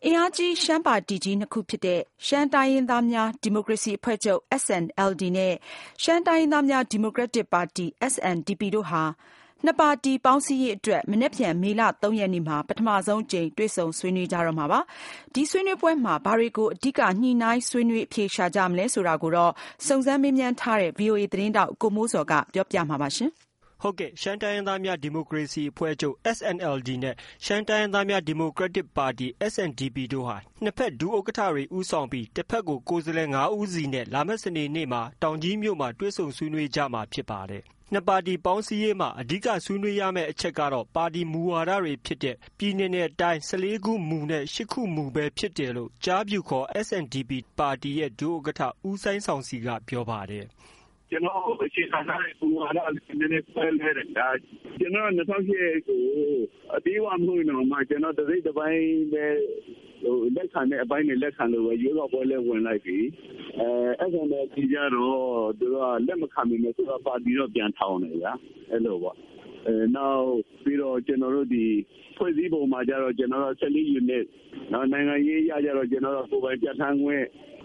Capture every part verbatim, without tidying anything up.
အင်အားကြီးရှမ်းပါတီကြီးနှစ်ခုဖြစ်တဲ့ရှမ်းတိုင်းရင်းသားများဒီမိုကရေစီအဖွဲ့ချုပ် S N L D နဲ့ရှမ်းတိုင်းရင်းသားများဒီမိုကရက်တစ်ပါတီ S N D P တို့ဟာနှစ်ပါတီပေါင်းစည်းရေးအတွက်မနက်ဖြန်မေလသုံးရက်နေ့မှာပထမဆုံးကြိမ်တွေ့ဆုံဆွေးနွေးကြတော့မှာပါ။ဒီဆွေးနွေးပွဲမှာဘာတွေကိုအဓိကညှိနှိုင်းဆွေးနွေးအဖြေရှာကြမလဲဆိုတာကိုတော့စုံစမ်းမေးမြန်းထားတဲ့ V O A သတင်းတောက်ကိုမိုးစောကပြောပြမှာပါရှင်။ဟုတ်ကဲ့ရှမ်းတိုင်းရင်းသားများဒီမိုကရေစီအဖွဲ့ချုပ် S N L D နဲ့ရှမ်းတိုင်းရင်းသားများဒီမိုကရက်တစ်ပါတီ S N D P တို့ဟာနှစ်ဖက်ဒုဥက္ကဋ္ဌတွေဦးဆောင်ပြီးတစ်ဖက်ကိုကိုယ်စားလှယ်၅ဦးစီနဲ့လာမယ့်စနေနေ့မှာတောင်ကြီးမြို့မှာတွေ့ဆုံဆွေးနွေးကြမှာဖြစ်ပါတယ်။နှစ်ပါတီပေါင်းစည်းရေးမှာအဓိကဆွေးနွေးရမယ့်အချက်ကတော့ပါတီမူဝါဒတွေဖြစ်တဲ့ပြည်내နဲ့တိုင်း၁၄ခုမူနဲ့၈ခုမူပဲဖြစ်တယ်လို့ကြားပြူခေါ် S N D P ပါတီရဲ့ဒုဥက္ကဋ္ဌဦးစိုင်းဆောင်စီကပြောပါတယ်။ကျွန်တော်အခြေခံထားတဲ့ပုံစံအရနည်းနည်းပွဲလဲတယ်ဒါကျွန်တော်၂၀၀၈ကိုအသေးဝမဟုတ်တော့မှကျွန်တော်တစိမ့်တစ်ပိုင်းပဲဟိုလက်ခံတဲ့အပိုင်းနဲ့လက်ခံလို့ရွေးကောက်ပွဲလဲဝင်လိုက်ပြီအဲအဲ့ဒါနဲ့ဒီကြတော့သူကလက်မခံမိနဲ့ဆိုတော့ပါတီတော့ပြန်ထောင်းတယ်ဗျာအဲ့လိုပေါ့အဲနောက်ပြီးတော့ကျွန်တော်တို့ဒီဖွဲ့စည်းပုံမှာကြတော့ကျွန်တော်တို့၁၄ unit နောက်နိုင်ငံရေးရကြတော့ကျွန်တော်တို့ကိုယ်ပိုင်ပြဋ္ဌာန်းခွင့်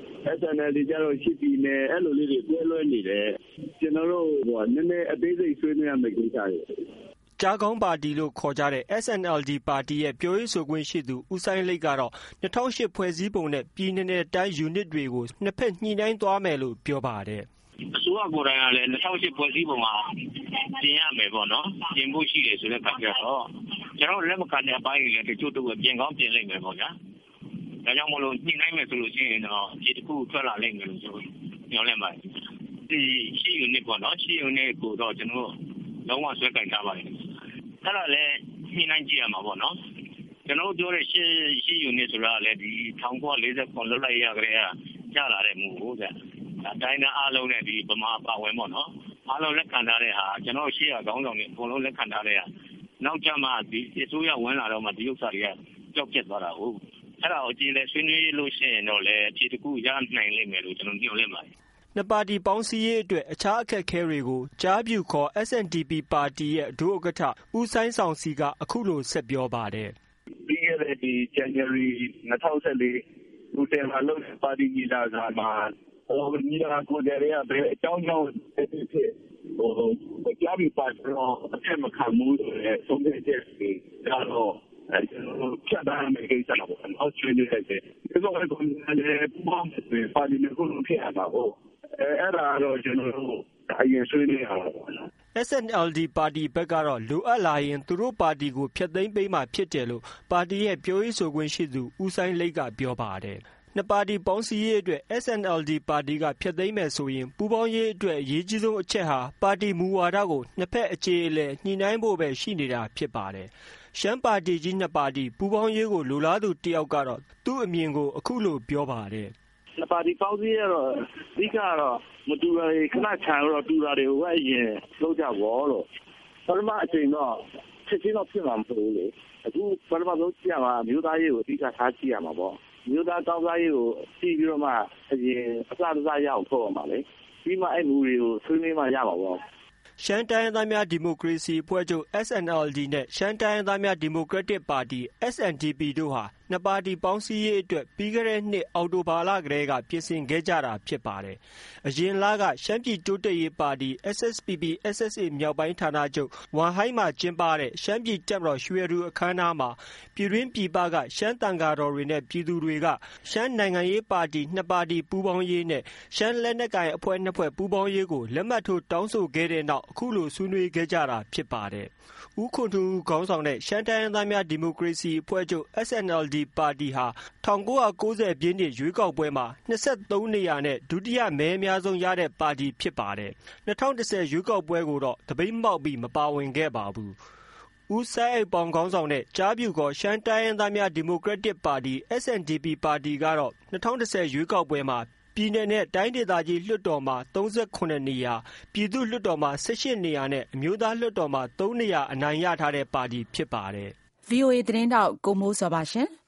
S N L D ကြတော့ရှိပြီနဲ့အဲ့လိုလေးတွေတွဲလွဲနေတယ်ကျွန်တော်တို့ဟိုနည်းနည်းအသေးစိတ်ဆွေးနွေးရမယ့်ကိစ္စတွေကြားကောင်းပါတီလို့ခေါ်ကြတဲ့ S N L D ပါတီရဲ့ပြောရေးဆိုခွင့်ရှိသူဦးစိုင်းလိတ်ကတော့၂၀၀၈ဖွဲ့စည်းပုံနဲ့ပြည်내နဲ့တိုင်း unit တွေကိုနှစ်ဖက်ညှိနှိုင်းသွားမယ်လို့ပြောပါတယ်အစိုးရကိုယ်တိုင်ကလည်း၂၀၀၈ဖွဲ့စည်းပုံမှာပြင်ရမယ်ပေါ့နော်ပြင်ဖို့ရှိတယ်ဆိုတဲ့ခါကျတော့ကျွန်တော်လက်မခံတဲ့အပိုင်းတွေလည်းတချို့တော့ပြင်ကောင်းပြင်လိုက်မယ်ပေါ့ဗျာဒါကြောင့်မလို့ညှိနှိုင်းမယ်ဆိုလို့ရှိရင်တော့ဒီတစ်ခုထွက်လာလိမ့်မယ်လို့ဆိုညောင်းလိုက်ပါတယ်ဒီရှီ unit ပေါ့နော်ရှီ unit ကိုတော့ကျွန်တော်လုံးဝဆွဲကင်ထားပါတယ်အဲ့ဒါလည်းညှိနှိုင်းကြည့်ရမှာပေါ့နော်ကျွန်တော်ပြောတဲ့ရှီရှီ unit ဆိုတာလည်းဒီ၁၉၄၇လွတ်လပ်ရေးရကြတဲ့ကြာလာတဲ့မူဟုတ်ကဲ့ဒါတိုင်းသားအားလုံးနဲ့ဒီဗမာပါဝင်ပေါ့နော်အားလုံးလက်ခံထားတဲ့ဟာကျွန်တော်ရှေ့ကခေါင်းဆောင်တွေအကုန်လုံးလက်ခံထားတဲ့ဟာနောက်ကျမှဒီအစိုးရဝင်လာတော့မှဒီဥစ္စာတွေကကြောက်ပြတ်သွားတာဟုတ်အဲ့ဒါကိုကြည့်လဲဆွေးနွေးလို့ရှိရင်တော့လေအခြေတစ်ခုရနိုင်လိမ့်မယ်လို့ကျွန်တော်ညွှန်လင့်ပါတယ်နှစ်ပါတီပေါင်းစည်းရေးအတွက်အခြားအခက်အခဲတွေကိုကြားပြူခေါ် S N D P ပါတီရဲ့ဒုဥက္ကဋ္ဌဦးစိုင်းဆောင်စီကအခုလိုဆက်ပြောပါတယ်ပြီးခဲ့တဲ့ဒီ January ၂၀၁၄ဦးတယ်မှာလို့ပါတီကြီးလာတာမှာဟိုညီလာကိုယ်တည်းကဘယ်အကြောင်းကြောင့်ဖြစ်ဖြစ်ဟိုကြားပြူပါတော့အထက်မခံဘူးဆိုတဲ့ဆုံးဖြတ်ချက်တွေကတော့အဲကျွန်တော်ဖြတ်သားမယ့်ကိစ္စတော့အောက်ဆွေးနွေးလိုက်တယ်ဒီလိုပဲကိုယ်လည်းပူပေါင်းပြီးပါတီနဲ့ကိုယ်လုံးဖြစ်ရမှာပေါ့အဲအဲ့ဒါတော့ကျွန်တော်တို့အရင်ဆွေးနွေးရမှာပေါ့နော် S N L D ပါတီဘက်ကတော့လိုအပ်လာရင်သူတို့ပါတီကိုဖျက်သိမ်းပေးမှဖြစ်တယ်လို့ပါတီရဲ့ပြောရေးဆိုခွင့်ရှိသူဦးစိုင်းလိတ်ကပြောပါတယ်နှစ်ပါတီပေါင်းစည်းရေးအတွက် S N L D ပါတီကဖျက်သိမ်းမယ်ဆိုရင်ပူးပေါင်းရေးအတွက်အရေးကြီးဆုံးအချက်ဟာပါတီမူဝါဒကိုနှစ်ဖက်အခြေအလည်ညှိနှိုင်းဖို့ပဲရှိနေတာဖြစ်ပါတယ်ရှမ်းပါတီကြီးနှစ်ပါတီပူးပေါင်းရေးကိုလိုလားသူတယောက်ကတော့သူ့အမြင်ကိုအခုလိုပြောပါတယ်နှစ်ပါတီပေါင်းစည်းရတော့အဓိကတော့မတူတာတွေခဏချန်တော့တူတာတွေကိုပဲအရင်လုပ်ကြပါလို့ပထမအချိန်တော့ချက်ချင်းတော့ဖြစ်မှာမဟုတ်ဘူးလေအခုပထမဆုံးကြည့်ရမှာမြို့သားရေးကိုအဓိကထားကြည့်ရမှာပေါ့မြို့သားကောင်းစားရေးကိုကြည့်ပြီးတော့မှအရင်အစအစရအောင်ထုတ်ရမှာလေပြီးမှအဲ့မူတွေကိုဆွေးနွေးမှရမှာပေါ့ရှမ်းတိုင်းရင်းသားများဒီမိုကရေစီအဖွဲ့ချုပ် S N L D နဲ့ရှမ်းတိုင်းရင်းသားများဒီမိုကရက်တစ်ပါတီ S N D P တို့ဟာနှစ်ပါတီပေါင်းစည်းရေးအတွက်ပြီးခဲ့တဲ့နှစ်အောက်တိုဘာလကတည်းကပြင်ဆင်ခဲ့ကြတာဖြစ်ပါတယ်။အရင်လကရှမ်းပြည်တိုးတက်ရေးပါတီ S S P P S S A မြောက်ပိုင်းဌာနချုပ်ဝမ်ဟိုင်းမှာကျင်းပတဲ့ရှမ်းပြည်တပ်မတော်ရွှေရူအခမ်းအနားမှာပြည်တွင်းပြည်ပကရှမ်းတန်ဃာတော်တွေနဲ့ပြည်သူတွေကရှမ်းနိုင်ငံရေးပါတီနှစ်ပါတီပူးပေါင်းရေးနဲ့ရှမ်းလက်နက်ကိုင်အဖွဲ့နှစ်ဖွဲ့ပူးပေါင်းရေးကိုလက်မှတ်ထိုးတောင်းဆိုခဲ့တဲ့နောက်အခုလိုဆွေးနွေးခဲ့ကြတာဖြစ်ပါတယ်။ဦးခွန်ထူးခေါင်းဆောင်တဲ့ရှမ်းတိုင်းရင်းသားများဒီမိုကရေစီအဖွဲ့ချုပ် S N L D ပါတီဟာ၁၉၉၀ပြည့်နှစ်ရွေးကောက်ပွဲမှာ၂၃နေရာနဲ့ဒုတိယမဲအများဆုံးရတဲ့ပါတီဖြစ်ပါတယ်။၂၀၁၀ရွေးကောက်ပွဲကိုတော့တပိတ်မှောက်ပြီးမပါဝင်ခဲ့ပါဘူး။ဦးစိုင်းအိပ်ပေါင်ခေါင်းဆောင်တဲ့ကြားပြူခေါ်ရှမ်းတိုင်းရင်းသားများဒီမိုကရက်တစ်ပါတီ S N D P ပါတီကတော့၂၀၁၀ရွေးကောက်ပွဲမှာပြည်내နဲ့တိုင်းဒေသကြီးလွှတ်တော်မှာ၃၇နေရာပြည်သူ့လွှတ်တော်မှာ၁၈နေရာနဲ့အမျိုးသားလွှတ်တော်မှာ၃နေရာအနိုင်ရထားတဲ့ပါတီဖြစ်ပါတယ်။ V O A သတင်းတောက်ကိုမိုးစောပါရှင်။